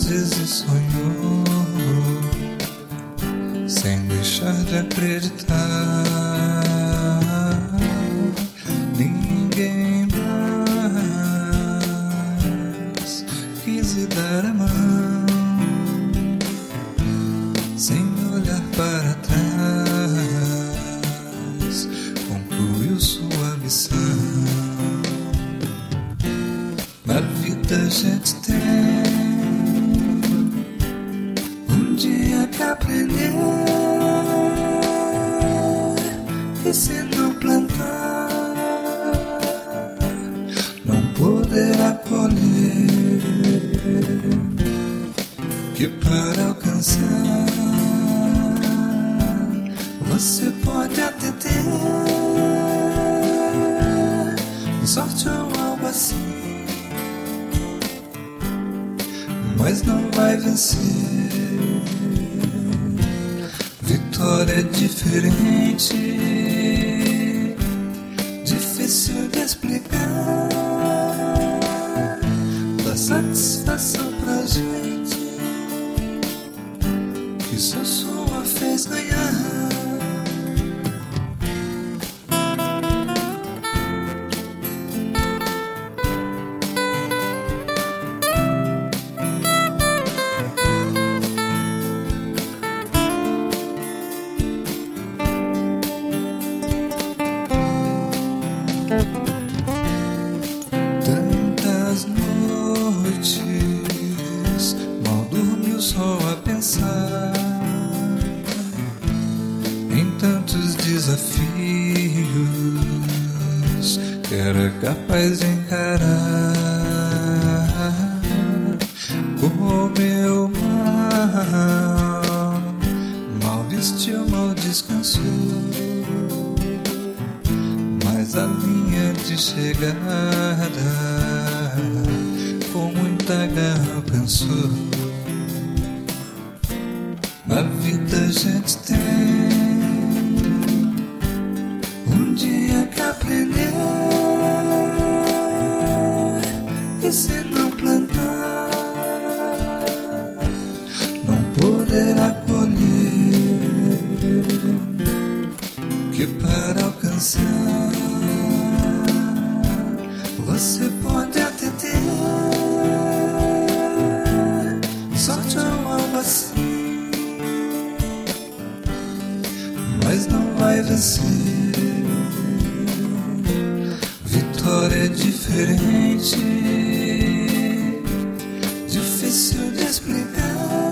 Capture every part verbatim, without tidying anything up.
vezes sonhou, sem deixar de acreditar. Ninguém mais quis lhe dar a mão, sem olhar para trás, concluiu sua missão. Na vida a gente tem um dia que aprender, e se não plantar, não poderá colher. Que para alcançar você pode até ter sorte ou algo assim, mas não vai vencer. Vitória é diferente, difícil de explicar. Dá satisfação pra gente que só sua fez ganhar. Tantas noites mal dormiu só a pensar em tantos desafios que era capaz de encarar. Comeu mal, mal vestiu, mal descansou, mas a linha de chegada com muita garra alcançou. Na vida a gente tem um dia que aprender, e se não plantar, não poderá colher. Que para alcançar você pode até ter sorte ou algo assim, mas não vai vencer. Vitória é diferente, difícil de explicar.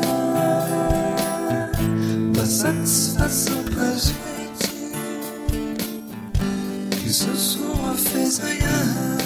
Dá satisfação pra gente que só sua fez ganhar.